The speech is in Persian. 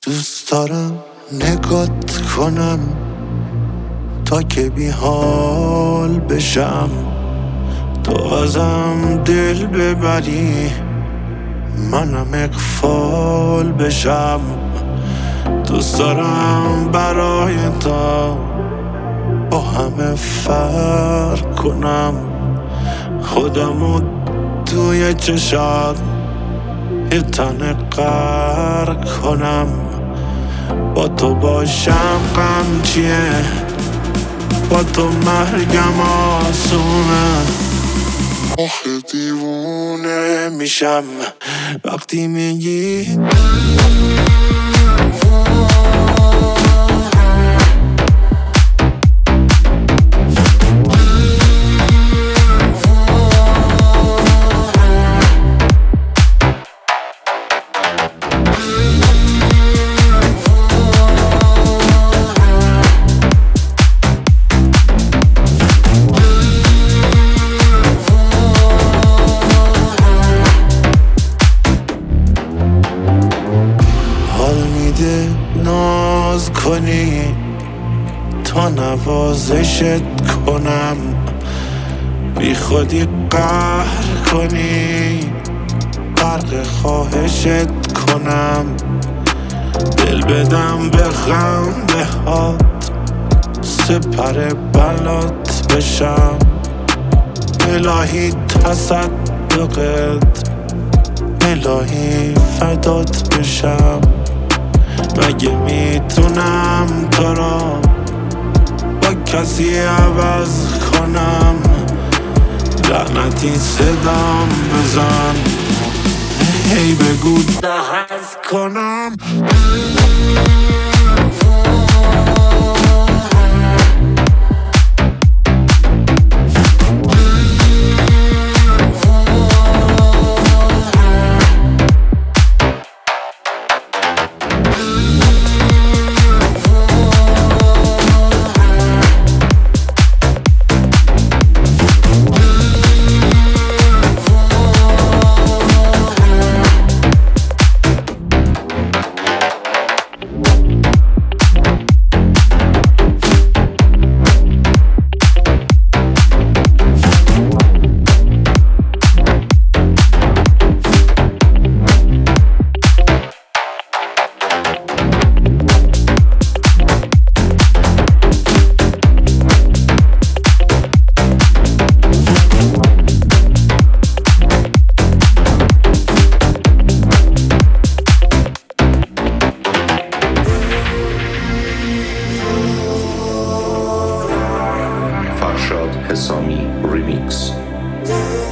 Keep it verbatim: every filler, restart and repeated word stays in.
دوست دارم نگات کنم تا که بی حال بشم، تو ازم دل ببری منم اغفال بشم. دوست دارم برای تو با همه فرق کنم، خودمو توی چشات یه تنه غرق کنم. با تو باشم غم چیه، با تو مرگم آسونه. آخه دیوونه میشم وقتی میگی ناز کنی تا نوازشت کنم، بی خودی قهر کنی غرق خواهشت کنم. دل بدم به خنده هات سپر بلات بشم، الهی تصدقت الهی فدات بشم. مگه میتونم تو را با کسی عوض کنم؟ لعنتی صدام بزن هی بگو دهست کنم. Farshad Hesami Remix.